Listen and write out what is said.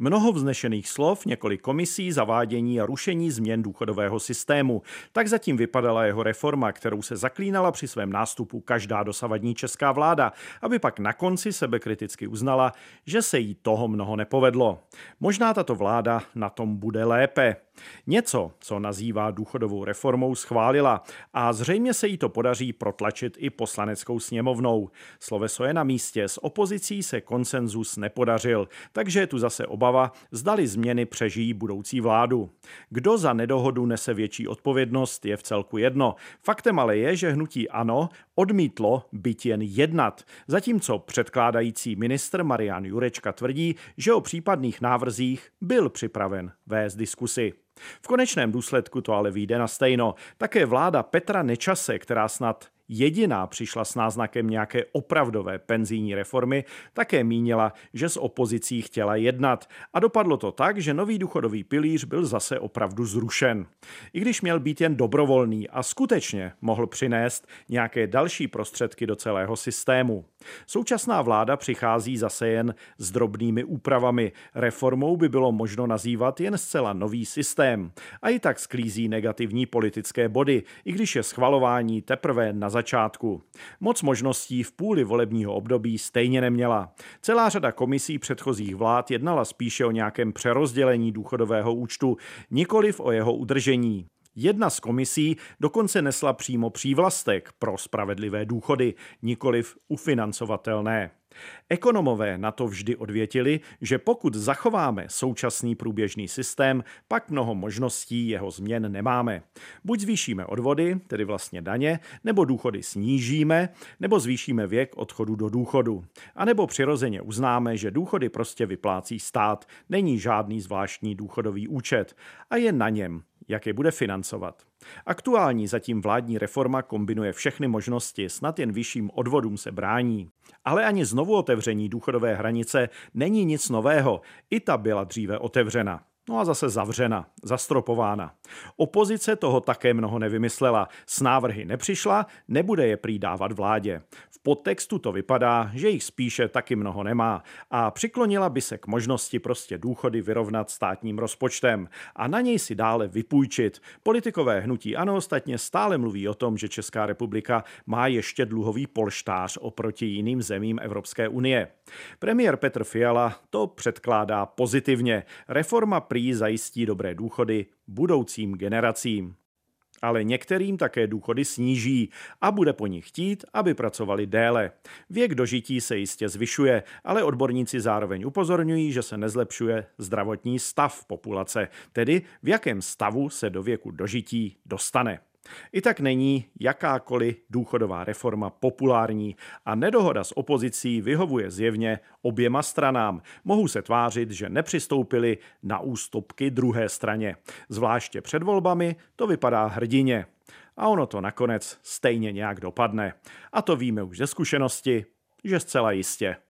Mnoho vznešených slov, několik komisí, zavádění a rušení změn důchodového systému. Tak zatím vypadala jeho reforma, kterou se zaklínala při svém nástupu každá dosavadní česká vláda, aby pak na konci sebekriticky uznala, že se jí toho mnoho nepovedlo. Možná tato vláda na tom bude lépe. Něco, co nazývá důchodovou reformou, schválila a zřejmě se jí to podaří protlačit i poslaneckou sněmovnou. Sloveso je na místě, s opozicí se konsenzus nepodařil, takže je tu zase obava, zdali změny přežijí budoucí vládu. Kdo za nedohodu nese větší odpovědnost, je vcelku jedno. Faktem ale je, že hnutí ANO odmítlo byť jen jednat, zatímco předkládající ministr Marian Jurečka tvrdí, že o případných návrzích byl připraven vést diskusi. V konečném důsledku to ale vyjde na stejno. Také vláda Petra Nečase, která snad jediná přišla s náznakem nějaké opravdové penzijní reformy, také mínila, že s opozicí chtěla jednat. A dopadlo to tak, že nový důchodový pilíř byl zase opravdu zrušen. I když měl být jen dobrovolný a skutečně mohl přinést nějaké další prostředky do celého systému. Současná vláda přichází zase jen s drobnými úpravami. Reformou by bylo možno nazývat jen zcela nový systém. A i tak sklízí negativní politické body, i když je schvalování teprve na začátku. Moc možností v půli volebního období stejně neměla. Celá řada komisí předchozích vlád jednala spíše o nějakém přerozdělení důchodového účtu, nikoliv o jeho udržení. Jedna z komisí dokonce nesla přímo přívlastek pro spravedlivé důchody, nikoliv ufinancovatelné. Ekonomové na to vždy odvětili, že pokud zachováme současný průběžný systém, pak mnoho možností jeho změn nemáme. Buď zvýšíme odvody, tedy vlastně daně, nebo důchody snížíme, nebo zvýšíme věk odchodu do důchodu. A nebo přirozeně uznáme, že důchody prostě vyplácí stát, není žádný zvláštní důchodový účet a je na něm, jak je bude financovat. Aktuální zatím vládní reforma kombinuje všechny možnosti, snad jen vyšším odvodům se brání. Ale ani znovu otevření důchodové hranice není nic nového, i ta byla dříve otevřena. No a zase zavřena, zastropována. Opozice toho také mnoho nevymyslela, s návrhy nepřišla, nebude je prý dávat vládě. V podtextu to vypadá, že jich spíše taky mnoho nemá a přiklonila by se k možnosti prostě důchody vyrovnat státním rozpočtem a na něj si dále vypůjčit. Politikové hnutí ANO ostatně stále mluví o tom, že Česká republika má ještě dluhový polštář oproti jiným zemím Evropské unie. Premiér Petr Fiala to předkládá pozitivně. Reforma prý zajistí dobré důchody budoucím generacím. Ale některým také důchody sníží a bude po nich chtít, aby pracovali déle. Věk dožití se jistě zvyšuje, ale odborníci zároveň upozorňují, že se nezlepšuje zdravotní stav populace, tedy v jakém stavu se do věku dožití dostane. I tak není jakákoliv důchodová reforma populární a nedohoda s opozicí vyhovuje zjevně oběma stranám. Mohou se tvářit, že nepřistoupili na ústupky druhé straně. Zvláště před volbami to vypadá hrdinně. A ono to nakonec stejně nějak dopadne. A to víme už ze zkušenosti, že zcela jistě.